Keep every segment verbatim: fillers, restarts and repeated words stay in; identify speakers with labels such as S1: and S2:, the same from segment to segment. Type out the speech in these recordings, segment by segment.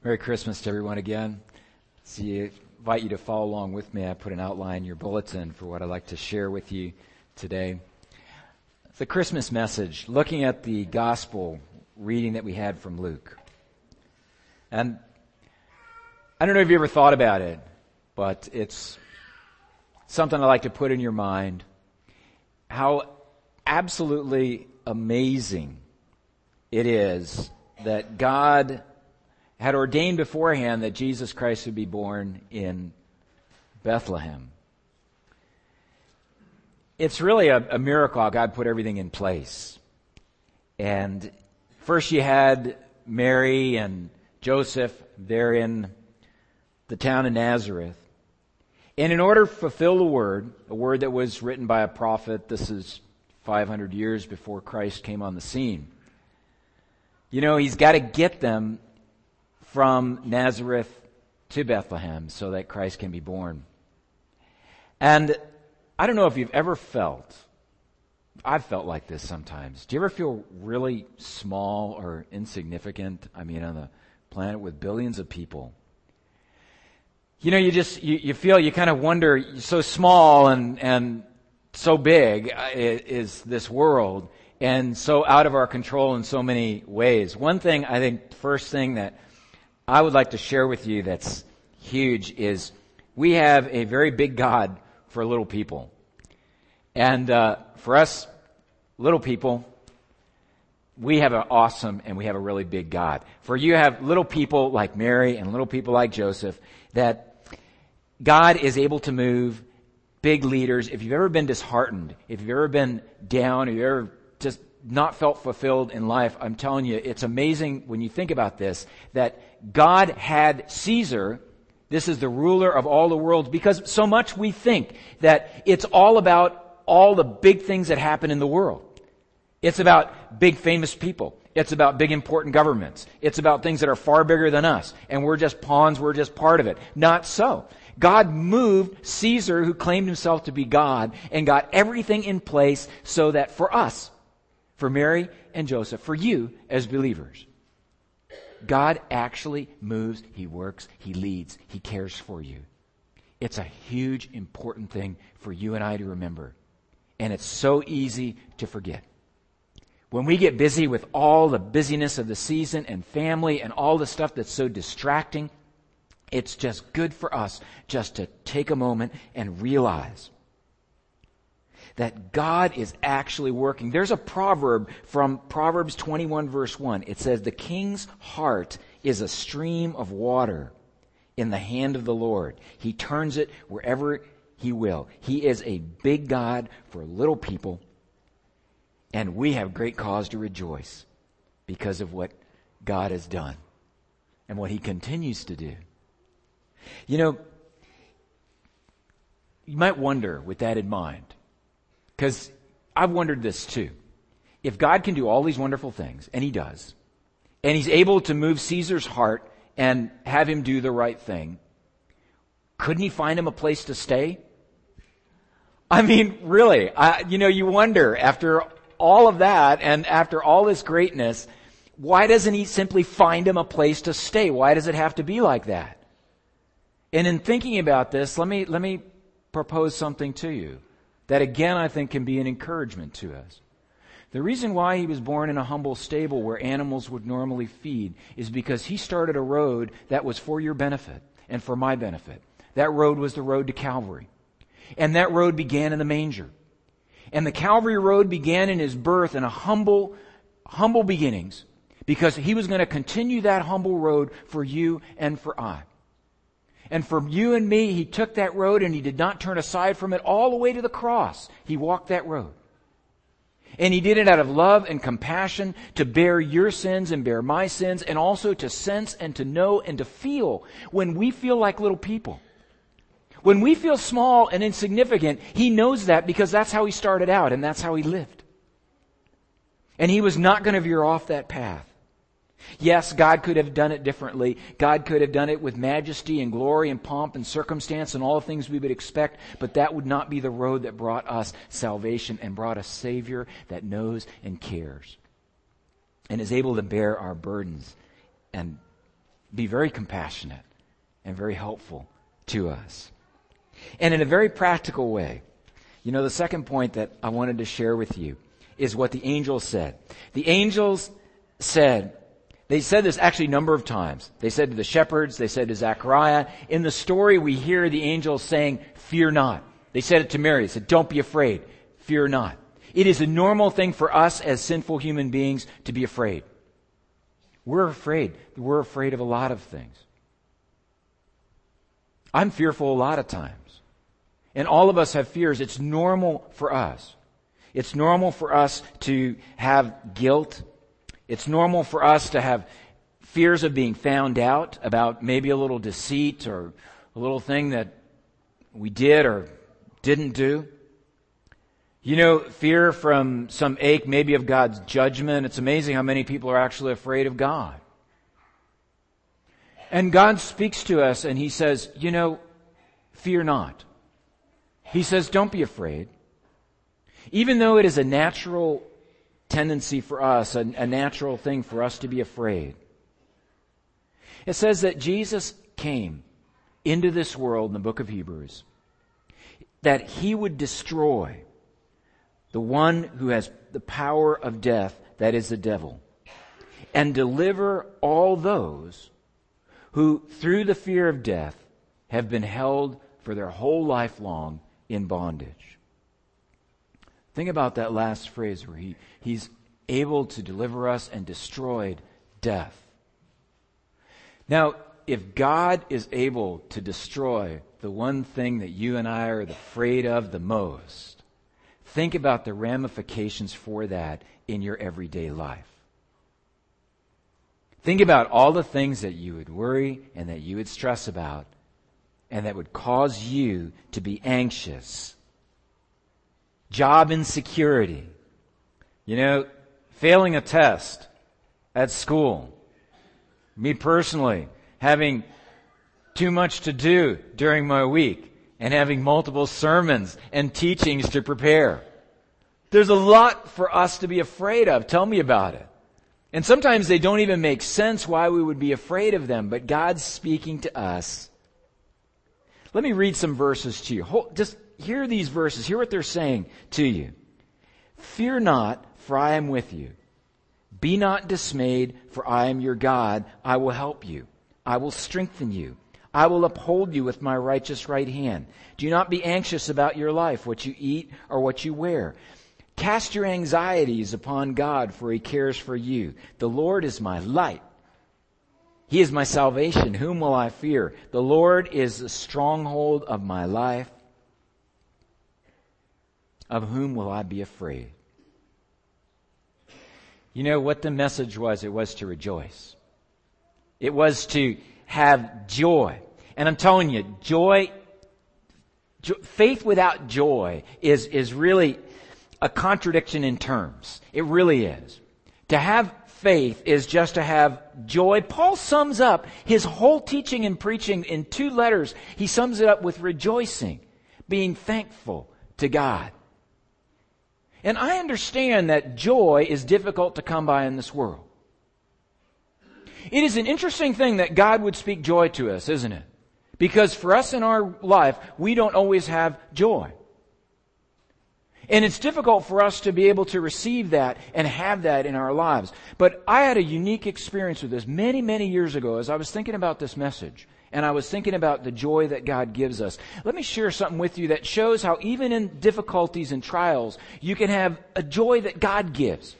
S1: Merry Christmas to everyone again. So I invite you to follow along with me. I put an outline in your bulletin for what I'd like to share with you today. The Christmas message, looking at the gospel reading that we had from Luke. And I don't know if you ever thought about it, but it's something I like to put in your mind. How absolutely amazing it is that God had ordained beforehand that Jesus Christ would be born in Bethlehem. It's really a, a miracle how God put everything in place. And first you had Mary and Joseph there in the town of Nazareth. And in order to fulfill the word, a word that was written by a prophet, this is five hundred years before Christ came on the scene. You know, he's got to get them from Nazareth to Bethlehem so that Christ can be born. And I don't know if you've ever felt, I've felt like this sometimes. Do you ever feel really small or insignificant? I mean, on the planet with billions of people. You know, you just, you, you feel, you kind of wonder, you're so small and, and so big is this world and so out of our control in so many ways. One thing, I think, first thing that I would like to share with you that's huge is we have a very big God for little people. And uh, for us little people, we have an awesome and we have a really big God. For you have little people like Mary and little people like Joseph, that God is able to move big leaders. If you've ever been disheartened, if you've ever been down, or you've ever just not felt fulfilled in life, I'm telling you, it's amazing when you think about this, that God had Caesar, this is the ruler of all the world, because so much we think that it's all about all the big things that happen in the world. It's about big famous people. It's about big important governments. It's about things that are far bigger than us. And we're just pawns, we're just part of it. Not so. God moved Caesar, who claimed himself to be God, and got everything in place so that for us, for Mary and Joseph, for you as believers, God actually moves, He works, He leads, He cares for you. It's a huge, important thing for you and I to remember. And it's so easy to forget. When we get busy with all the busyness of the season and family and all the stuff that's so distracting, it's just good for us just to take a moment and realize that God is actually working. There's a proverb from Proverbs twenty-one verse one. It says, "The king's heart is a stream of water in the hand of the Lord. He turns it wherever He will." He is a big God for little people, and we have great cause to rejoice because of what God has done and what He continues to do. You know, you might wonder with that in mind, because I've wondered this too. If God can do all these wonderful things, and He does, and He's able to move Caesar's heart and have him do the right thing, couldn't He find him a place to stay? I mean, really, I, you know, you wonder after all of that and after all this greatness, why doesn't He simply find him a place to stay? Why does it have to be like that? And in thinking about this, let me, let me propose something to you that again I think can be an encouragement to us. The reason why He was born in a humble stable where animals would normally feed is because He started a road that was for your benefit and for my benefit. That road was the road to Calvary. And that road began in the manger. And the Calvary road began in His birth in a humble, humble beginnings, because He was going to continue that humble road for you and for I. And for you and me, He took that road and He did not turn aside from it all the way to the cross. He walked that road. And He did it out of love and compassion to bear your sins and bear my sins, and also to sense and to know and to feel when we feel like little people. When we feel small and insignificant, He knows that because that's how He started out and that's how He lived. And He was not going to veer off that path. Yes, God could have done it differently. God could have done it with majesty and glory and pomp and circumstance and all the things we would expect, but that would not be the road that brought us salvation and brought a Savior that knows and cares and is able to bear our burdens and be very compassionate and very helpful to us. And in a very practical way, you know, the second point that I wanted to share with you is what the angels said. The angels said, they said this actually a number of times. They said to the shepherds, they said to Zechariah. In the story, we hear the angels saying, fear not. They said it to Mary. They said, don't be afraid. Fear not. It is a normal thing for us as sinful human beings to be afraid. We're afraid. We're afraid of a lot of things. I'm fearful a lot of times. And all of us have fears. It's normal for us. It's normal for us to have guilt. It's normal for us to have fears of being found out about maybe a little deceit or a little thing that we did or didn't do. You know, fear from some ache maybe of God's judgment. It's amazing how many people are actually afraid of God. And God speaks to us and He says, you know, fear not. He says, don't be afraid. Even though it is a natural tendency for us, a, a natural thing for us to be afraid. It says that Jesus came into this world in the book of Hebrews, that He would destroy the one who has the power of death, that is the devil, and deliver all those who, through the fear of death, have been held for their whole life long in bondage. Think about that last phrase where he, He's able to deliver us and destroyed death. Now, if God is able to destroy the one thing that you and I are afraid of the most, think about the ramifications for that in your everyday life. Think about all the things that you would worry and that you would stress about and that would cause you to be anxious. Job insecurity. You know, failing a test at school. Me personally, having too much to do during my week and having multiple sermons and teachings to prepare. There's a lot for us to be afraid of. Tell me about it. And sometimes they don't even make sense why we would be afraid of them, but God's speaking to us. Let me read some verses to you. Hold, just hear these verses. Hear what they're saying to you. Fear not, for I am with you. Be not dismayed, for I am your God. I will help you. I will strengthen you. I will uphold you with my righteous right hand. Do not be anxious about your life, what you eat or what you wear. Cast your anxieties upon God, for He cares for you. The Lord is my light. He is my salvation. Whom will I fear? The Lord is the stronghold of my life. Of whom will I be afraid? You know what the message was? It was to rejoice. It was to have joy. And I'm telling you, joy, jo- faith without joy is, is really a contradiction in terms. It really is. To have faith is just to have joy. Paul sums up his whole teaching and preaching in two letters. He sums it up with rejoicing, being thankful to God. And I understand that joy is difficult to come by in this world. It is an interesting thing that God would speak joy to us, isn't it? Because for us in our life, we don't always have joy. And it's difficult for us to be able to receive that and have that in our lives. But I had a unique experience with this many, many years ago as I was thinking about this message. And I was thinking about the joy that God gives us. Let me share something with you that shows how even in difficulties and trials, you can have a joy that God gives.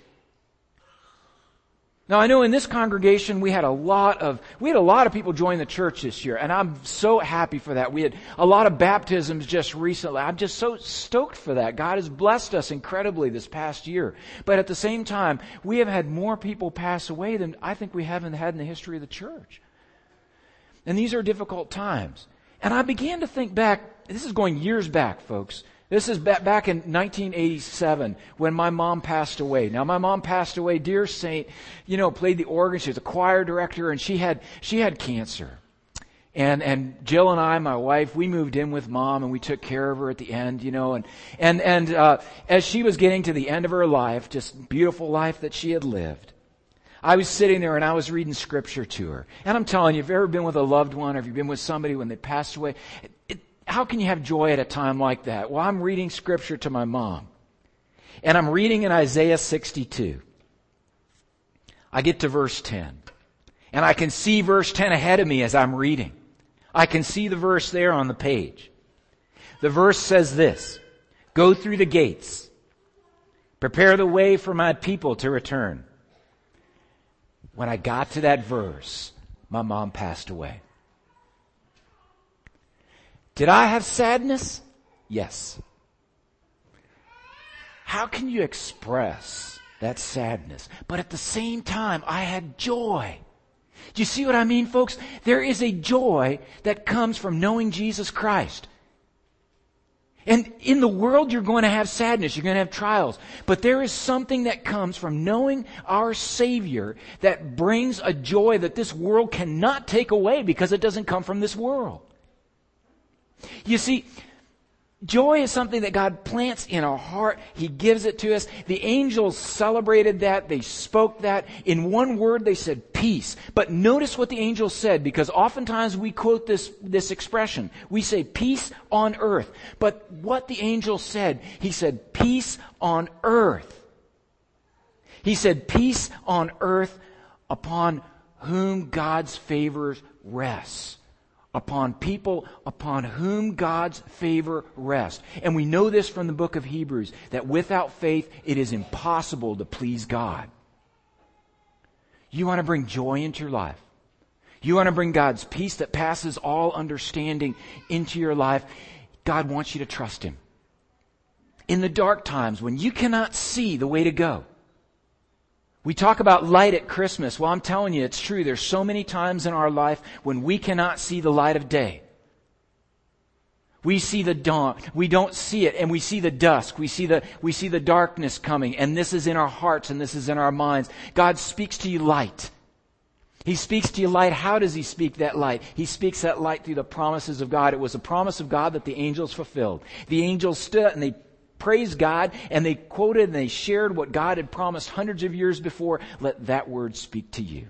S1: Now, I know in this congregation we had a lot of we had a lot of people join the church this year, and I'm so happy for that. We had a lot of baptisms just recently. I'm just so stoked for that. God has blessed us incredibly this past year. But at the same time, we have had more people pass away than I think we haven't had in the history of the church. And these are difficult times. And I began to think back, this is going years back, folks. This is back in nineteen eighty-seven when my mom passed away. Now, my mom passed away, dear saint, you know, played the organ. She was a choir director, and she had she had cancer. And and Jill and I, my wife, we moved in with Mom, and we took care of her at the end, you know. And and and uh, as she was getting to the end of her life, just beautiful life that she had lived, I was sitting there and I was reading scripture to her. And I'm telling you, if you've ever been with a loved one or if you've been with somebody when they passed away, it, it, how can you have joy at a time like that? Well, I'm reading scripture to my mom. And I'm reading in Isaiah sixty-two. I get to verse ten. And I can see verse ten ahead of me as I'm reading. I can see the verse there on the page. The verse says this, "Go through the gates. Prepare the way for my people to return." When I got to that verse, my mom passed away. Did I have sadness? Yes. How can you express that sadness? But at the same time, I had joy. Do you see what I mean, folks? There is a joy that comes from knowing Jesus Christ. And in the world, you're going to have sadness. You're going to have trials. But there is something that comes from knowing our Savior that brings a joy that this world cannot take away because it doesn't come from this world. You see, joy is something that God plants in our heart. He gives it to us. The angels celebrated that. They spoke that. In one word, they said peace. But notice what the angels said, because oftentimes we quote this, this expression. We say peace on earth. But what the angel said, he said peace on earth. He said peace on earth upon whom God's favors rests. Upon people upon whom God's favor rests. And we know this from the book of Hebrews, that without faith it is impossible to please God. You want to bring joy into your life. You want to bring God's peace that passes all understanding into your life. God wants you to trust Him. In the dark times when you cannot see the way to go. We talk about light at Christmas. Well, I'm telling you, it's true. There's so many times in our life when we cannot see the light of day. We see the dawn. We don't see it, and we see the dusk. We see the, we see the darkness coming, and this is in our hearts, and this is in our minds. God speaks to you light. He speaks to you light. How does He speak that light? He speaks that light through the promises of God. It was a promise of God that the angels fulfilled. The angels stood and they praised God, and they quoted and they shared what God had promised hundreds of years before. Let that word speak to you.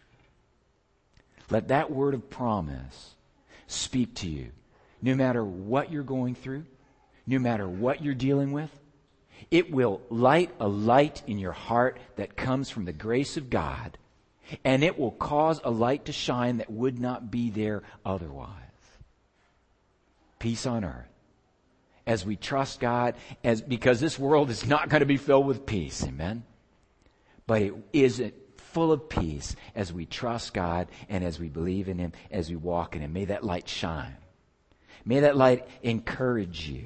S1: Let that word of promise speak to you. No matter what you're going through, no matter what you're dealing with, it will light a light in your heart that comes from the grace of God, and it will cause a light to shine that would not be there otherwise. Peace on earth. As we trust God, as because this world is not going to be filled with peace, amen? But it is full of peace as we trust God and as we believe in Him, as we walk in Him. May that light shine. May that light encourage you.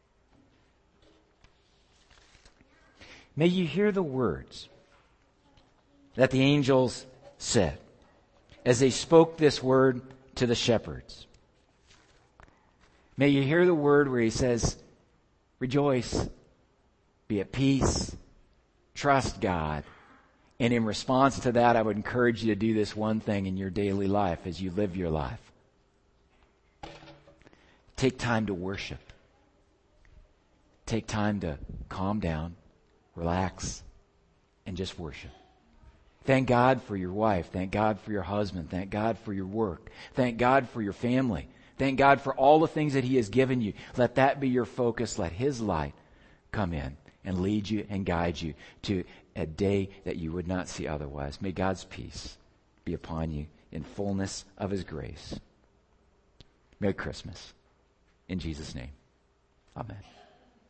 S1: May you hear the words that the angels said as they spoke this word to the shepherds. May you hear the word where He says, rejoice, be at peace, trust God. And in response to that, I would encourage you to do this one thing in your daily life as you live your life. Take time to worship. Take time to calm down, relax, and just worship. Thank God for your wife. Thank God for your husband. Thank God for your work. Thank God for your family. Thank God for all the things that He has given you. Let that be your focus. Let His light come in and lead you and guide you to a day that you would not see otherwise. May God's peace be upon you in fullness of His grace. Merry Christmas. In Jesus' name. Amen.